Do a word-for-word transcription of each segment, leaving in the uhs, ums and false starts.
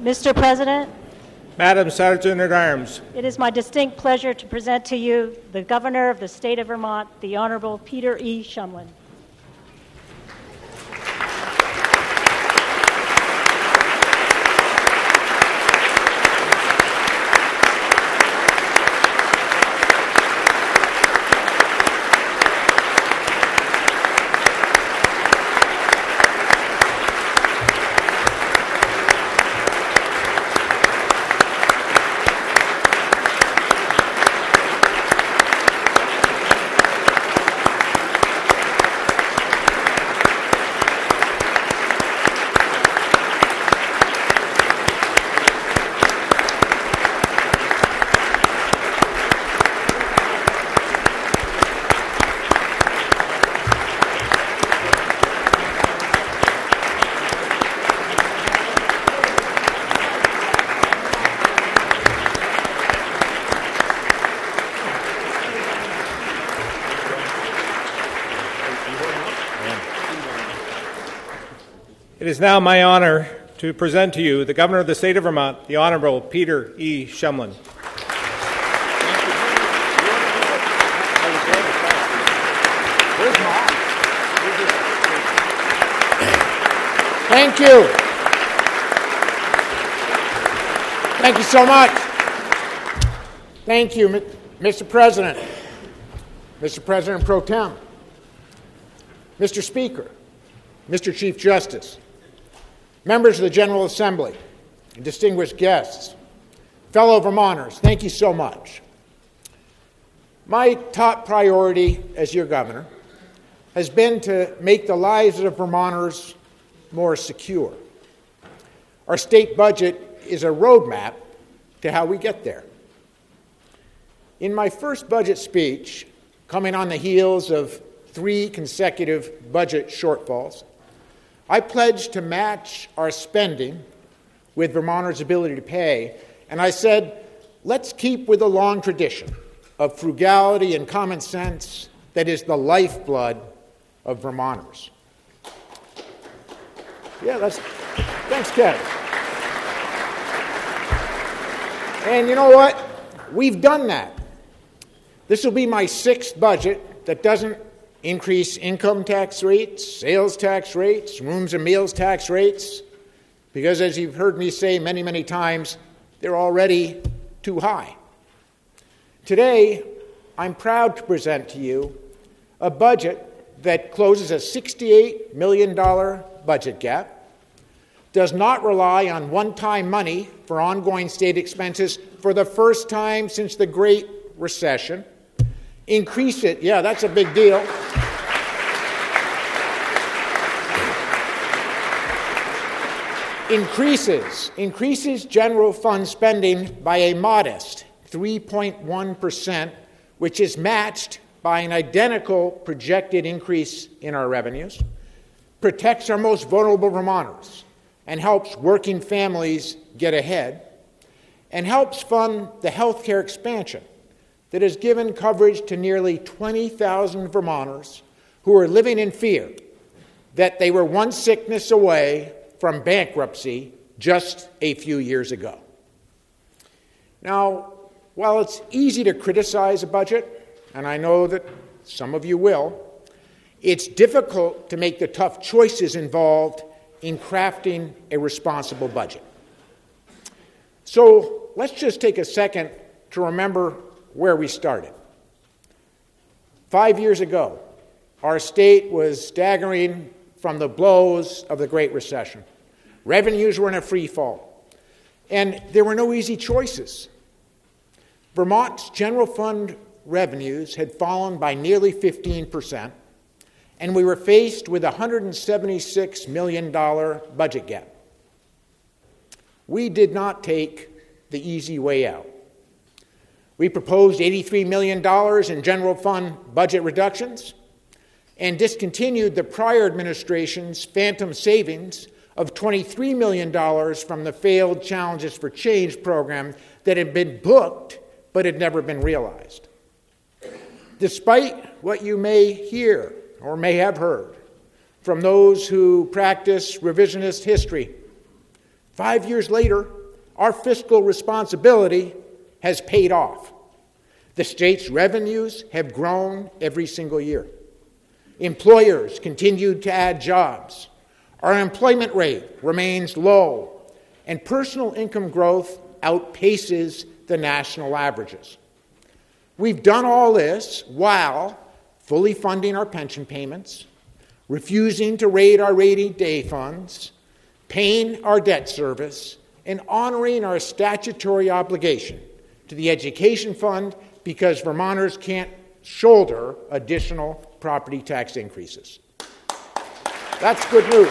Mister President, Madam Sergeant at Arms, it is my distinct pleasure to present to you the Governor of the State of Vermont, the Honorable Peter E. Shumlin. It is now my honor to present to you the Governor of the State of Vermont, the Honorable Peter E. Shumlin. Thank you. Thank you so much. Thank you, Mister President, Mister President Pro Tem, Mister Speaker, Mister Chief Justice, members of the General Assembly, and distinguished guests, fellow Vermonters, thank you so much. My top priority as your governor has been to make the lives of Vermonters more secure. Our state budget is a roadmap to how we get there. In my first budget speech, coming on the heels of three consecutive budget shortfalls, I pledged to match our spending with Vermonters' ability to pay, and I said, let's keep with the long tradition of frugality and common sense that is the lifeblood of Vermonters. Yeah, that's, thanks, Kevin. And you know what? We've done that. This will be my sixth budget that doesn't increase income tax rates, sales tax rates, rooms and meals tax rates, because as you've heard me say many, many times, they're already too high. Today, I'm proud to present to you a budget that closes a sixty-eight million dollars budget gap, does not rely on one-time money for ongoing state expenses for the first time since the Great Recession, increase it, yeah, that's a big deal. Increases, increases general fund spending by a modest three point one percent, which is matched by an identical projected increase in our revenues, protects our most vulnerable Vermonters, and helps working families get ahead, and helps fund the health care expansion that has given coverage to nearly twenty thousand Vermonters who are living in fear that they were one sickness away from bankruptcy just a few years ago. Now, while it's easy to criticize a budget, and I know that some of you will, it's difficult to make the tough choices involved in crafting a responsible budget. So let's just take a second to remember where we started. Five years ago, our state was staggering from the blows of the Great Recession. Revenues were in a free fall, and there were no easy choices. Vermont's general fund revenues had fallen by nearly fifteen percent, and we were faced with a one hundred seventy-six million dollars budget gap. We did not take the easy way out. We proposed eighty-three million dollars in general fund budget reductions and discontinued the prior administration's phantom savings of twenty-three million dollars from the failed Challenges for Change program that had been booked but had never been realized. Despite what you may hear or may have heard from those who practice revisionist history, five years later, our fiscal responsibility has paid off. The state's revenues have grown every single year. Employers continue to add jobs. Our employment rate remains low, and personal income growth outpaces the national averages. We've done all this while fully funding our pension payments, refusing to raid our rainy day funds, paying our debt service, and honoring our statutory obligation to the education fund because Vermonters can't shoulder additional property tax increases. That's good news.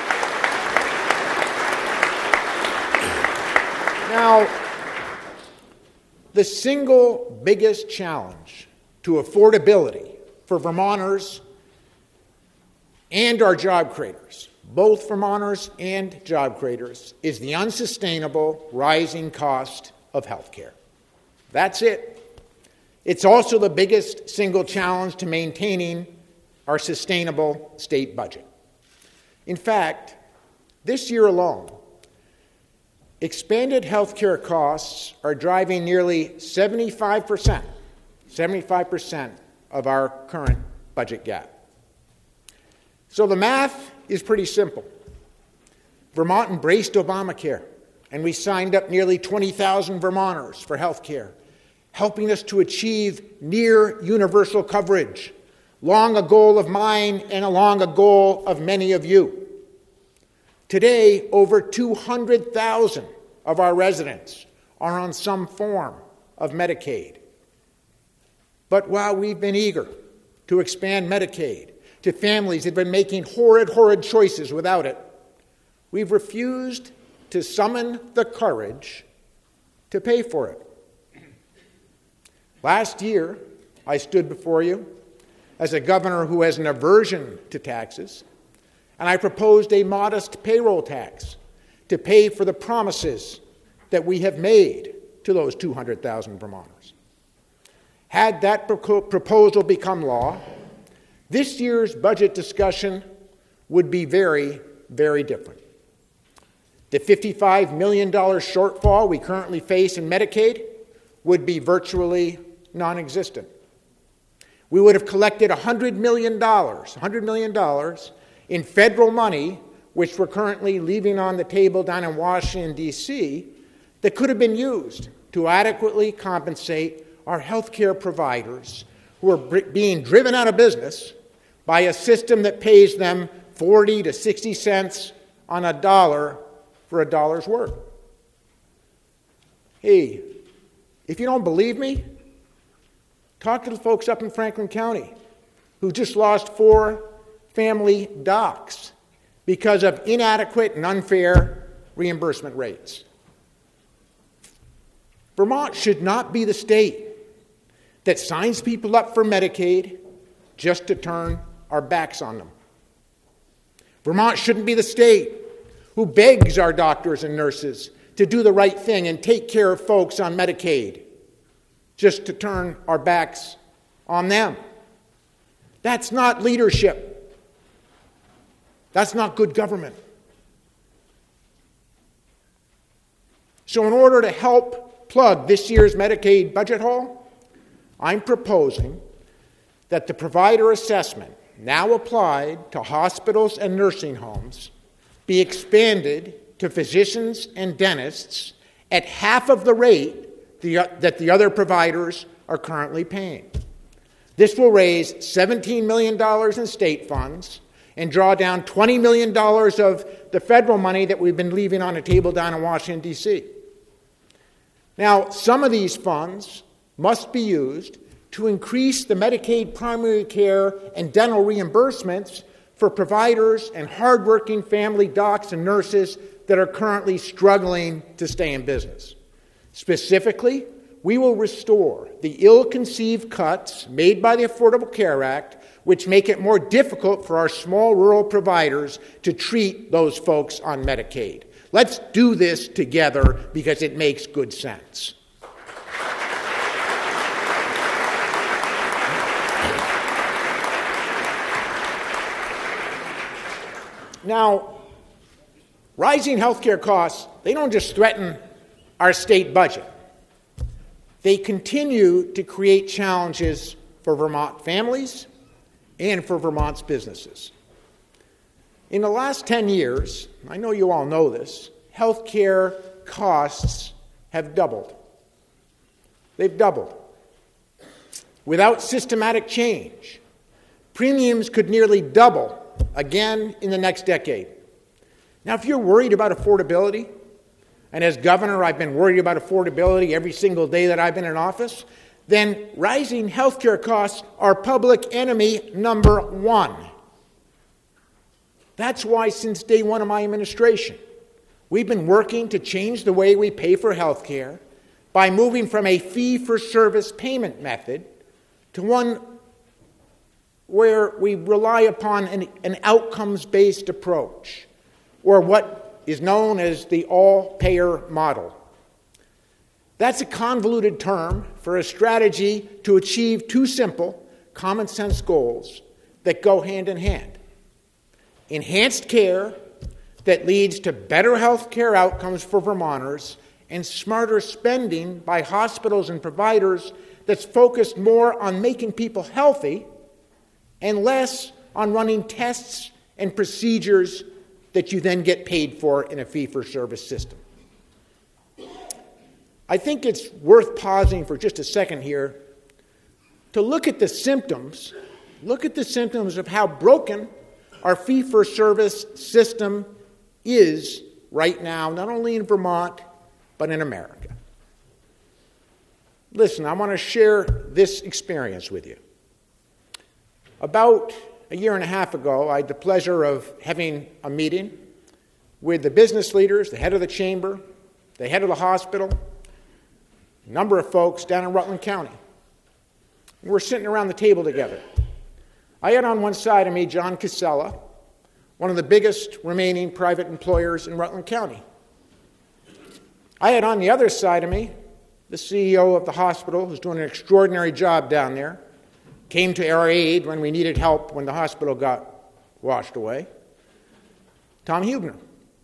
Now, the single biggest challenge to affordability for Vermonters and our job creators, both Vermonters and job creators, is the unsustainable rising cost of health care. That's it. It's also the biggest single challenge to maintaining our sustainable state budget. In fact, this year alone, expanded health care costs are driving nearly seventy-five percent, seventy-five percent of our current budget gap. So the math is pretty simple. Vermont embraced Obamacare, and we signed up nearly twenty thousand Vermonters for health care, helping us to achieve near universal coverage, long a goal of mine and a long a goal of many of you. Today, over two hundred thousand of our residents are on some form of Medicaid. But while we've been eager to expand Medicaid to families that have been making horrid, horrid choices without it, we've refused to summon the courage to pay for it. Last year, I stood before you as a governor who has an aversion to taxes, and I proposed a modest payroll tax to pay for the promises that we have made to those two hundred thousand Vermonters. Had that pro- proposal become law, this year's budget discussion would be very, very different. The fifty-five million dollars shortfall we currently face in Medicaid would be virtually non-existent. We would have collected one hundred million dollars, one hundred million dollars in federal money, which we're currently leaving on the table down in Washington, D C, that could have been used to adequately compensate our health care providers who are br- being driven out of business by a system that pays them forty to sixty cents on a dollar for a dollar's work. Hey, if you don't believe me, talk to the folks up in Franklin County who just lost four family docs because of inadequate and unfair reimbursement rates. Vermont should not be the state that signs people up for Medicaid just to turn our backs on them. Vermont shouldn't be the state who begs our doctors and nurses to do the right thing and take care of folks on Medicaid just to turn our backs on them. That's not leadership. That's not good government. So in order to help plug this year's Medicaid budget hole, I'm proposing that the provider assessment now applied to hospitals and nursing homes be expanded to physicians and dentists at half of the rate the, that the other providers are currently paying. This will raise seventeen million dollars in state funds and draw down twenty million dollars of the federal money that we've been leaving on the table down in Washington, D C. Now, some of these funds must be used to increase the Medicaid primary care and dental reimbursements for providers and hardworking family docs and nurses that are currently struggling to stay in business. Specifically, we will restore the ill-conceived cuts made by the Affordable Care Act, which make it more difficult for our small rural providers to treat those folks on Medicaid. Let's do this together because it makes good sense. Now, rising health care costs, they don't just threaten our state budget. They continue to create challenges for Vermont families and for Vermont's businesses. In the last ten years, I know you all know this, healthcare costs have doubled. They've doubled. Without systematic change, premiums could nearly double again in the next decade. Now, if you're worried about affordability, and as governor I've been worried about affordability every single day that I've been in office, then rising healthcare costs are public enemy number one. That's why since day one of my administration, we've been working to change the way we pay for healthcare by moving from a fee-for-service payment method to one where we rely upon an, an outcomes-based approach, or what is known as the all-payer model. That's a convoluted term for a strategy to achieve two simple, common-sense goals that go hand in hand. Enhanced care that leads to better health care outcomes for Vermonters, and smarter spending by hospitals and providers that's focused more on making people healthy and less on running tests and procedures that you then get paid for in a fee-for-service system. I think it's worth pausing for just a second here to look at the symptoms, look at the symptoms of how broken our fee-for-service system is right now, not only in Vermont, but in America. Listen, I want to share this experience with you. About a year and a half ago, I had the pleasure of having a meeting with the business leaders, the head of the chamber, the head of the hospital, a number of folks down in Rutland County. And we're sitting around the table together. I had on one side of me John Casella, one of the biggest remaining private employers in Rutland County. I had on the other side of me the C E O of the hospital, who's doing an extraordinary job down there, came to our aid when we needed help when the hospital got washed away, Tom Huebner.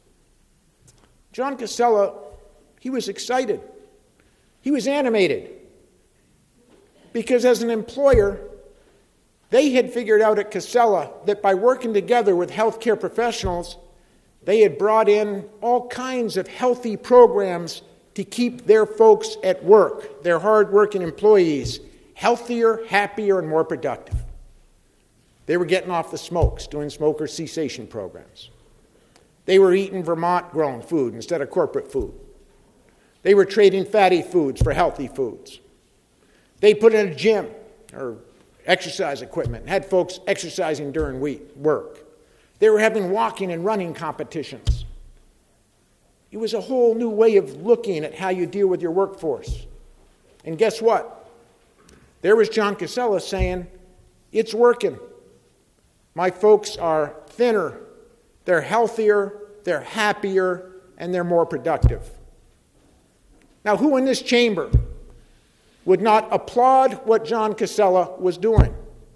John Casella, he was excited. He was animated. Because as an employer, they had figured out at Casella that by working together with healthcare professionals, they had brought in all kinds of healthy programs to keep their folks at work, their hard-working employees, healthier, happier, and more productive. They were getting off the smokes, doing smoker cessation programs. They were eating Vermont-grown food instead of corporate food. They were trading fatty foods for healthy foods. They put in a gym or exercise equipment and had folks exercising during week, work. They were having walking and running competitions. It was a whole new way of looking at how you deal with your workforce. And guess what? There was John Casella saying, it's working. My folks are thinner, they're healthier, they're happier, and they're more productive. Now, who in this chamber would not applaud what John Casella was doing?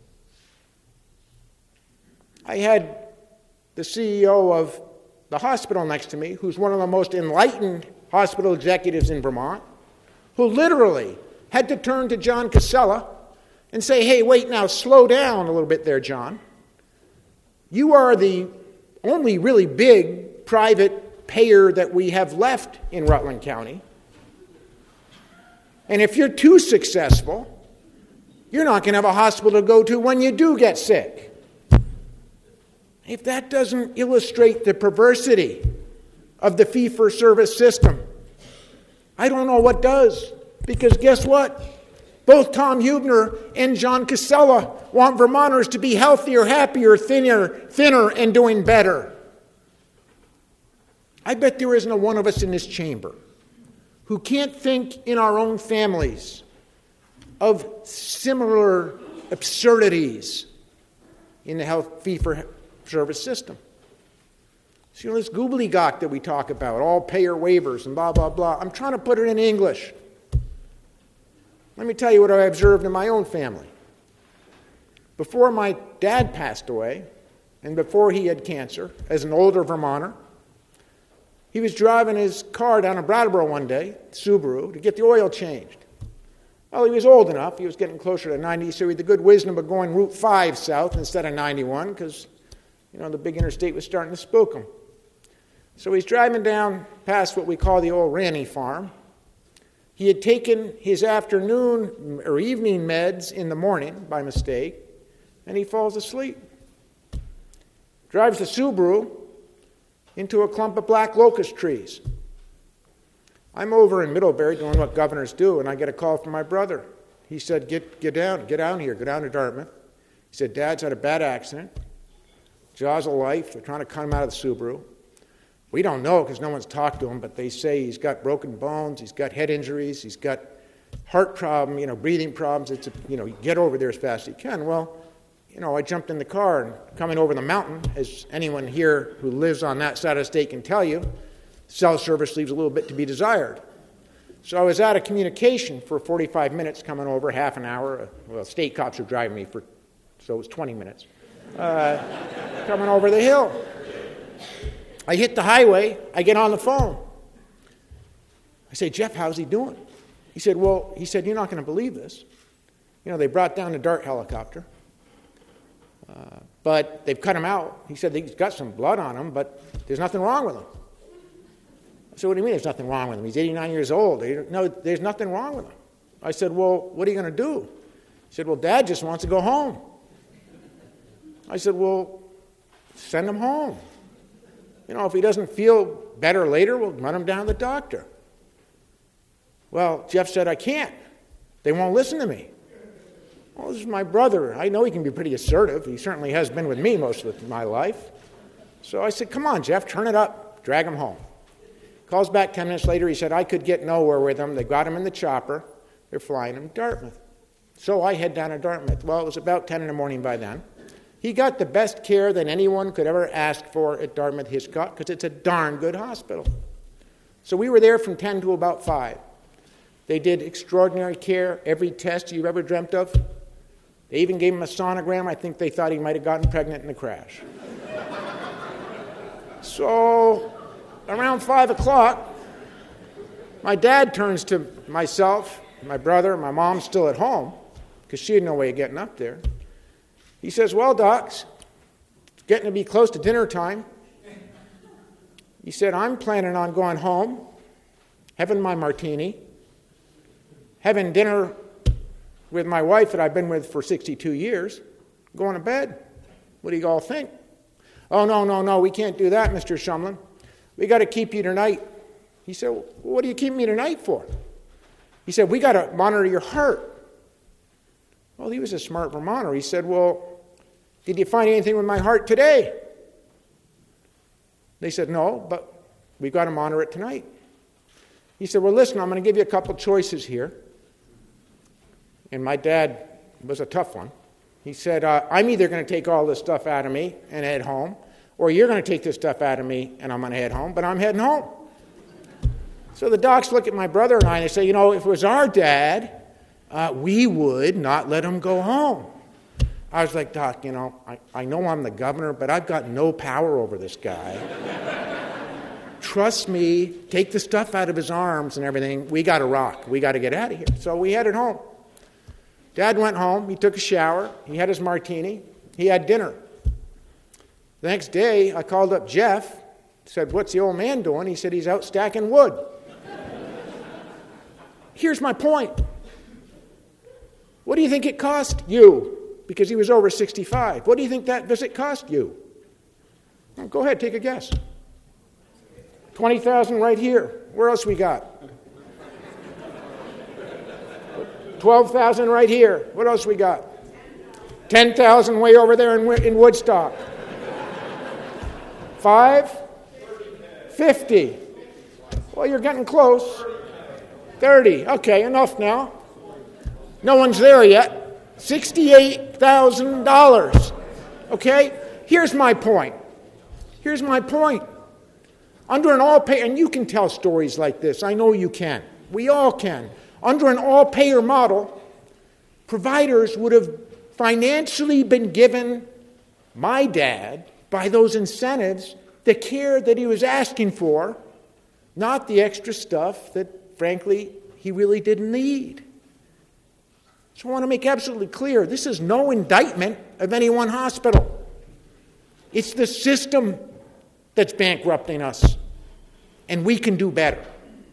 I had the C E O of the hospital next to me, who's one of the most enlightened hospital executives in Vermont, who literally had to turn to John Casella and say, hey, wait now, slow down a little bit there, John. You are the only really big private payer that we have left in Rutland County. And if you're too successful, you're not going to have a hospital to go to when you do get sick. If that doesn't illustrate the perversity of the fee-for-service system, I don't know what does. Because guess what? Both Tom Huebner and John Casella want Vermonters to be healthier, happier, thinner, thinner, and doing better. I bet there isn't a one of us in this chamber who can't think in our own families of similar absurdities in the health fee-for-service system. So, you know, this gobbledygook that we talk about, all payer waivers and blah, blah, blah, I'm trying to put it in English. Let me tell you what I observed in my own family. Before my dad passed away, and before he had cancer, as an older Vermonter, He was driving his car down to Brattleboro one day, Subaru, to get the oil changed. Well, he was old enough. He was getting closer to ninety, so he had the good wisdom of going Route five south instead of ninety-one because, you know, the big interstate was starting to spook him. So he's driving down past what we call the old Ranny farm. He had taken his afternoon or evening meds in the morning by mistake, and he falls asleep. Drives the Subaru into a clump of black locust trees. I'm over in Middlebury doing what governors do, and I get a call from my brother. He said, get, get down, get down here, go down to Dartmouth. He said, Dad's had a bad accident. Jaws of life. They're trying to cut him out of the Subaru. We don't know because no one's talked to him, but they say he's got broken bones, he's got head injuries, he's got heart problem, you know, breathing problems. It's a, you know, get over there as fast as you can. Well, you know, I jumped in the car and coming over the mountain, as anyone here who lives on that side of the state can tell you, cell service leaves a little bit to be desired. So I was out of communication for forty-five minutes coming over, half an hour. Well, state cops were driving me for, so it was twenty minutes, uh, coming over the hill. I hit the highway. I get on the phone. I say, Jeff, how's he doing? He said, well, he said, you're not going to believe this. You know, they brought down a Dart helicopter, uh, but they've cut him out. He said he's got some blood on him, but there's nothing wrong with him. I said, what do you mean there's nothing wrong with him? He's eighty-nine years old. No, there's nothing wrong with him. I said, well, what are you going to do? He said, well, Dad just wants to go home. I said, well, send him home. You know, if he doesn't feel better later, we'll run him down to the doctor. Well, Jeff said, I can't. They won't listen to me. Well, this is my brother. I know he can be pretty assertive. He certainly has been with me most of my life. So I said, come on, Jeff, turn it up. Drag him home. Calls back ten minutes later. He said, I could get nowhere with him. They got him in the chopper. They're flying him to Dartmouth. So I head down to Dartmouth. Well, it was about ten in the morning by then. He got the best care that anyone could ever ask for at Dartmouth-Hiscock because it's a darn good hospital. So we were there from ten to about five. They did extraordinary care, every test you've ever dreamt of. They even gave him a sonogram. I think they thought he might have gotten pregnant in the crash. So around five o'clock, my dad turns to myself, my brother, my mom's still at home because she had no way of getting up there. He says, well, docs, it's getting to be close to dinner time. He said, I'm planning on going home, having my martini, having dinner with my wife that I've been with for sixty-two years, going to bed. What do you all think? Oh, no, no, no, we can't do that, Mister Shumlin. We got to keep you tonight. He said, well, what do you keep me tonight for? He said, we got to monitor your heart. Well, he was a smart Vermonter. He said, well, did you find anything with my heart today? They said, no, but we've got to monitor it tonight. He said, well, listen, I'm going to give you a couple choices here. And my dad was a tough one. He said, uh, I'm either going to take all this stuff out of me and head home, or you're going to take this stuff out of me and I'm going to head home, but I'm heading home. So the docs look at my brother and I and they say, you know, if it was our dad, uh, we would not let him go home. I was like, Doc, you know, I, I know I'm the governor, but I've got no power over this guy. Trust me, take the stuff out of his arms and everything. We got to rock. We got to get out of here. So we headed home. Dad went home. He took a shower. He had his martini. He had dinner. The next day, I called up Jeff, said, what's the old man doing? He said, he's out stacking wood. Here's my point. What do you think it cost you? Because he was over sixty-five. What do you think that visit cost you? Well, go ahead, take a guess. twenty thousand dollars right here. Where else we got? twelve thousand dollars right here. What else we got? ten thousand dollars way over there in, in Woodstock. Five? fifty. Well, you're getting close. thirty. Okay, enough now. No one's there yet. sixty-eight thousand dollars. Okay? Here's my point. Here's my point. Under an all-payer, and you can tell stories like this. I know you can. We all can. Under an all-payer model, providers would have financially been given my dad, by those incentives, the care that he was asking for not the extra stuff that, frankly, he really didn't need. So I want to make absolutely clear, this is no indictment of any one hospital. It's the system that's bankrupting us, and we can do better.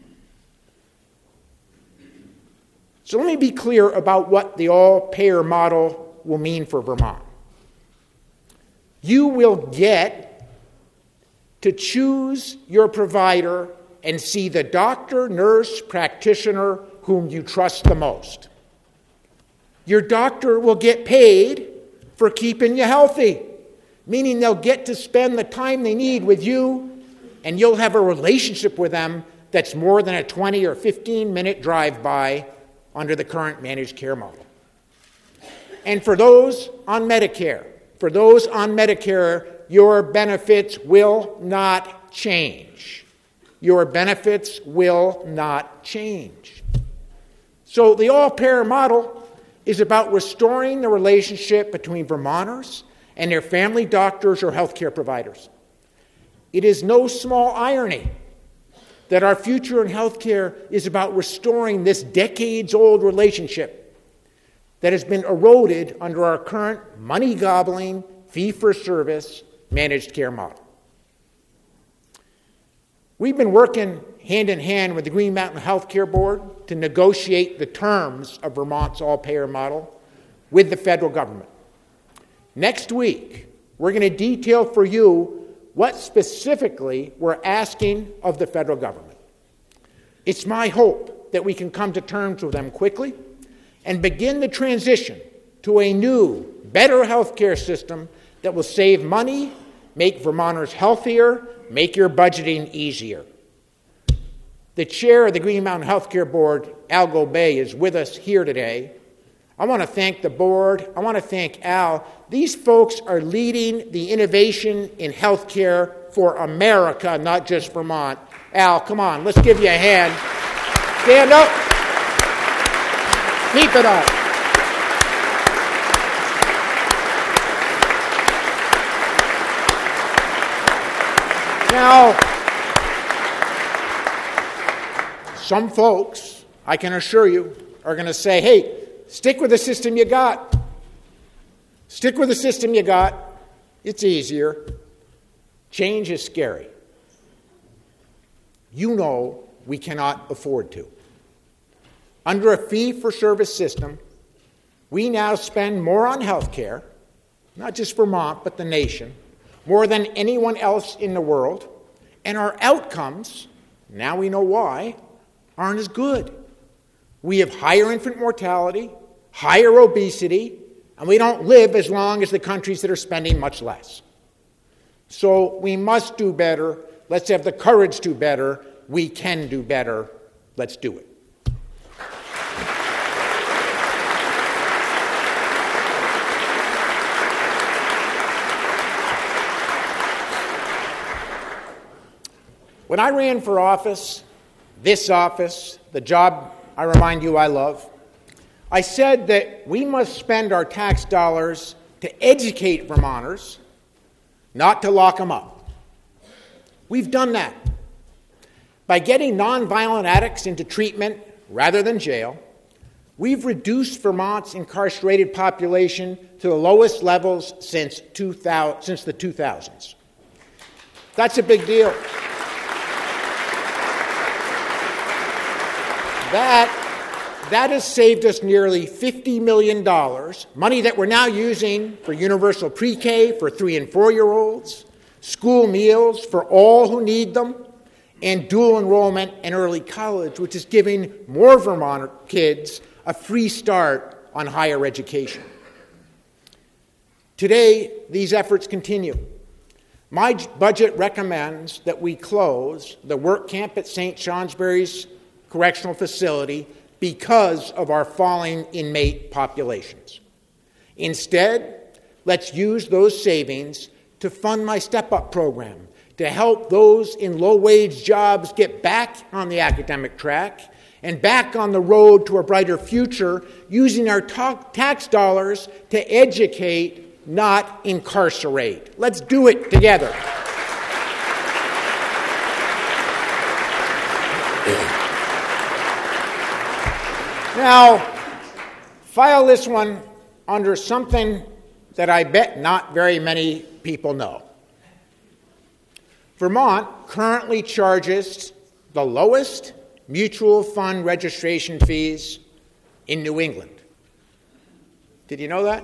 So let me be clear about what the all-payer model will mean for Vermont. You will get to choose your provider and see the doctor, nurse, practitioner whom you trust the most. Your doctor will get paid for keeping you healthy, meaning they'll get to spend the time they need with you, and you'll have a relationship with them that's more than a twenty or fifteen minute drive by under the current managed care model. And for those on Medicare, for those on Medicare, your benefits will not change. Your benefits will not change. So the all-payer model is about restoring the relationship between Vermonters and their family doctors or healthcare providers. It is no small irony that our future in healthcare is about restoring this decades-old relationship that has been eroded under our current money-gobbling, fee-for-service managed care model. We've been working hand-in-hand with the Green Mountain Healthcare Board to negotiate the terms of Vermont's all-payer model with the federal government. Next week, we're going to detail for you what specifically we're asking of the federal government. It's my hope that we can come to terms with them quickly and begin the transition to a new, better healthcare system that will save money, make Vermonters healthier, make your budgeting easier. The chair of the Green Mountain Healthcare Board, Al Gobay, is with us here today. I want to thank the board. I want to thank Al. These folks are leading the innovation in healthcare for America, not just Vermont. Al, come on, let's give you a hand. Stand up. Keep it up. Now, some folks, I can assure you, are going to say, hey, stick with the system you got. Stick with the system you got. It's easier. Change is scary. You know we cannot afford to. Under a fee-for-service system, we now spend more on health care, not just Vermont, but the nation, more than anyone else in the world, and our outcomes, now we know why, aren't as good. We have higher infant mortality, higher obesity, and we don't live as long as the countries that are spending much less. So we must do better. Let's have the courage to do better. We can do better. Let's do it. When I ran for office, this office, the job I remind you I love, I said that we must spend our tax dollars to educate Vermonters, not to lock them up. We've done that. By getting nonviolent addicts into treatment rather than jail, we've reduced Vermont's incarcerated population to the lowest levels since, two thousand, since the two thousands. That's a big deal. That, that has saved us nearly fifty million dollars, money that we're now using for universal pre-K for three and four-year-olds, school meals for all who need them, and dual enrollment in early college, which is giving more Vermont kids a free start on higher education. Today, these efforts continue. My budget recommends that we close the work camp at Saint Johnsbury's Correctional Facility because of our falling inmate populations. Instead, let's use those savings to fund my step-up program, to help those in low-wage jobs get back on the academic track and back on the road to a brighter future, using our ta- tax dollars to educate, not incarcerate. Let's do it together. Now, file this one under something that I bet not very many people know. Vermont currently charges the lowest mutual fund registration fees in New England. Did you know that?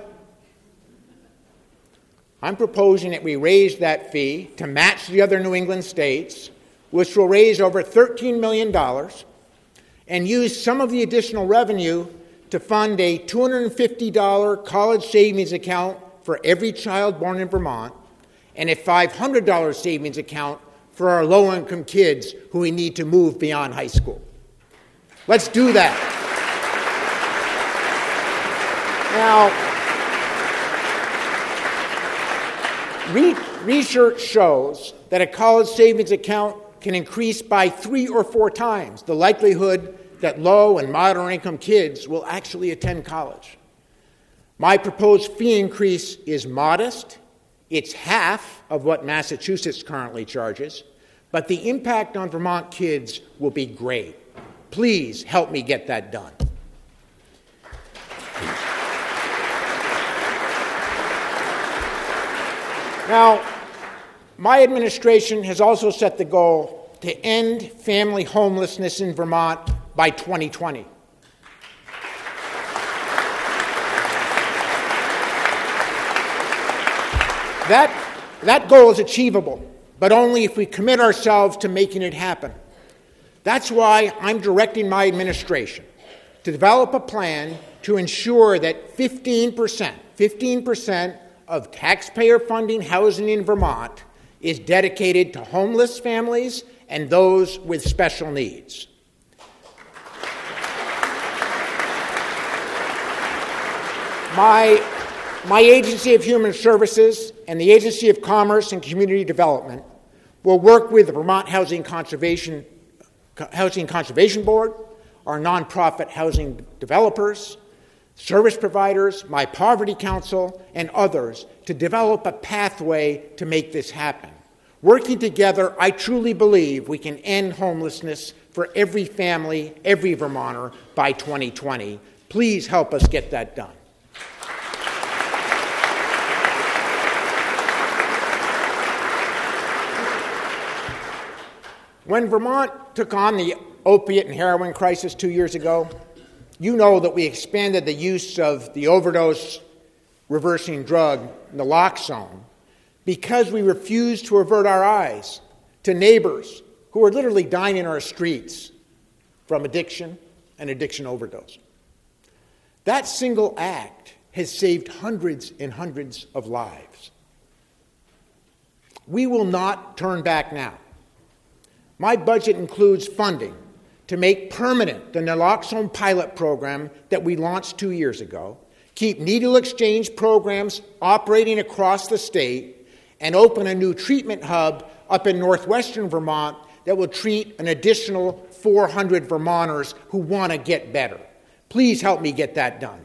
I'm proposing that we raise that fee to match the other New England states, which will raise over thirteen million dollars, and use some of the additional revenue to fund a two hundred fifty dollars college savings account for every child born in Vermont, and a five hundred dollars savings account for our low-income kids who we need to move beyond high school. Let's do that. Now, re- research shows that a college savings account can increase by three or four times the likelihood that low and moderate income kids will actually attend college. My proposed fee increase is modest. It's half of what Massachusetts currently charges, but the impact on Vermont kids will be great. Please help me get that done. Now, my administration has also set the goal to end family homelessness in Vermont by twenty twenty. That, that goal is achievable, but only if we commit ourselves to making it happen. That's why I'm directing my administration to develop a plan to ensure that fifteen percent, fifteen percent of taxpayer funding housing in Vermont is dedicated to homeless families and those with special needs. My, my Agency of Human Services and the Agency of Commerce and Community Development will work with the Vermont Housing Conservation, Housing Conservation Board, our nonprofit housing developers, service providers, My Poverty Council, and others to develop a pathway to make this happen. Working together, I truly believe we can end homelessness for every family, every Vermonter by twenty twenty. Please help us get that done. When Vermont took on the opiate and heroin crisis two years ago, you know that we expanded the use of the overdose reversing drug, naloxone, because we refused to avert our eyes to neighbors who are literally dying in our streets from addiction and addiction overdose. That single act has saved hundreds and hundreds of lives. We will not turn back now. My budget includes funding to make permanent the naloxone pilot program that we launched two years ago, keep needle exchange programs operating across the state, and open a new treatment hub up in northwestern Vermont that will treat an additional four hundred Vermonters who want to get better. Please help me get that done.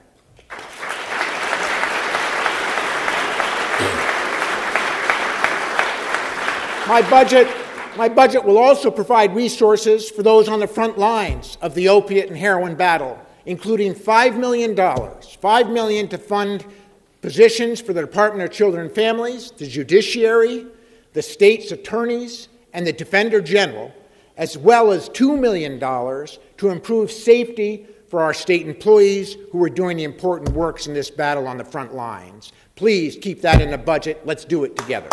My budget My budget will also provide resources for those on the front lines of the opiate and heroin battle, including five million dollars, five million dollars to fund positions for the Department of Children and Families, the judiciary, the state's attorneys, and the Defender General, as well as two million dollars to improve safety for our state employees who are doing the important works in this battle on the front lines. Please keep that in the budget. Let's do it together.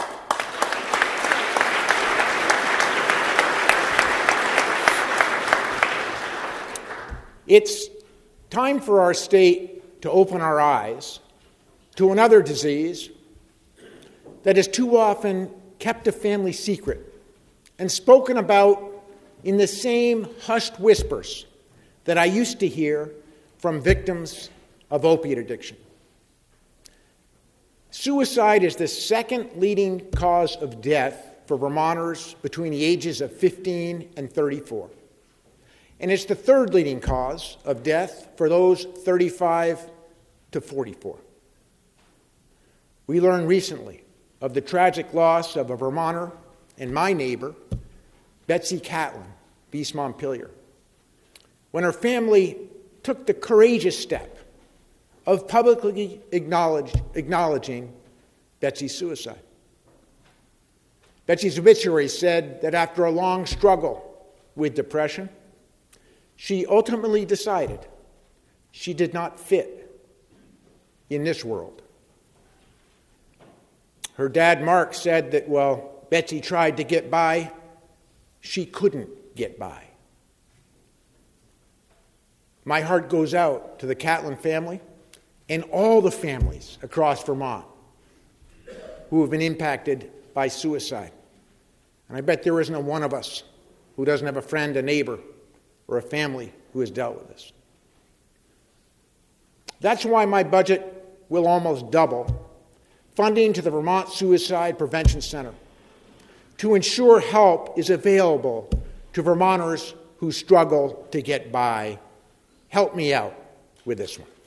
It's time for our state to open our eyes to another disease that is too often kept a family secret and spoken about in the same hushed whispers that I used to hear from victims of opiate addiction. Suicide is the second leading cause of death for Vermonters between the ages of fifteen and thirty-four. And it's the third leading cause of death for those thirty-five to forty-four. We learned recently of the tragic loss of a Vermonter and my neighbor, Betsy Catlin, of East Montpelier. When her family took the courageous step of publicly acknowledged, acknowledging Betsy's suicide. Betsy's obituary said that after a long struggle with depression, she ultimately decided she did not fit in this world. Her dad, Mark, said that while Betsy tried to get by, she couldn't get by. My heart goes out to the Catlin family and all the families across Vermont who have been impacted by suicide. And I bet there isn't a one of us who doesn't have a friend, a neighbor, or a family who has dealt with this. That's why my budget will almost double funding to the Vermont Suicide Prevention Center to ensure help is available to Vermonters who struggle to get by. Help me out with this one.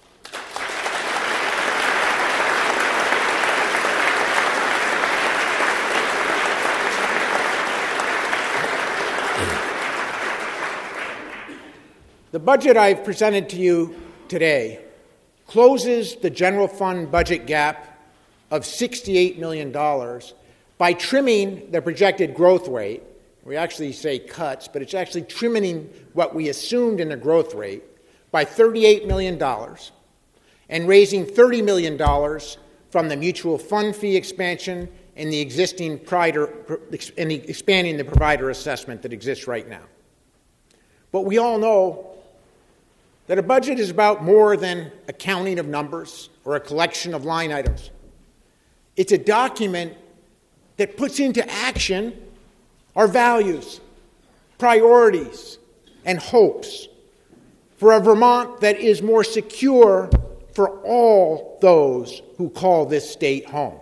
The budget I've presented to you today closes the general fund budget gap of sixty-eight million dollars by trimming the projected growth rate. We actually say cuts, but it's actually trimming what we assumed in the growth rate by thirty-eight million dollars and raising thirty million dollars from the mutual fund fee expansion and the existing provider, and the expanding the provider assessment that exists right now. But we all know that a budget is about more than a counting of numbers or a collection of line items. It's a document that puts into action our values, priorities, and hopes for a Vermont that is more secure for all those who call this state home.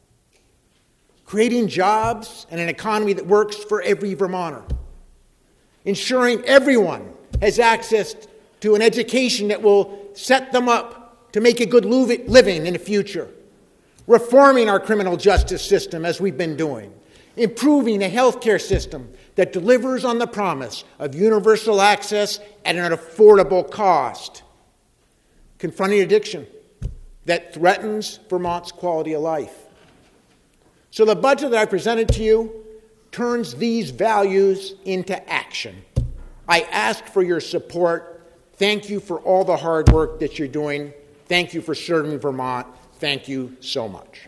Creating jobs and an economy that works for every Vermonter. Ensuring everyone has access to an education that will set them up to make a good living in the future. Reforming our criminal justice system as we've been doing. Improving a healthcare system that delivers on the promise of universal access at an affordable cost. Confronting addiction that threatens Vermont's quality of life. So the budget that I presented to you turns these values into action. I ask for your support. Thank you for all the hard work that you're doing. Thank you for serving Vermont. Thank you so much.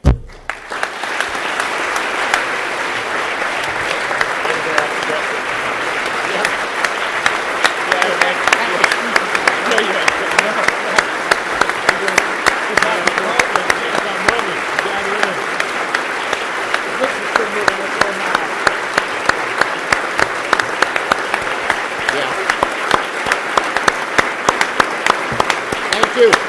Thank you.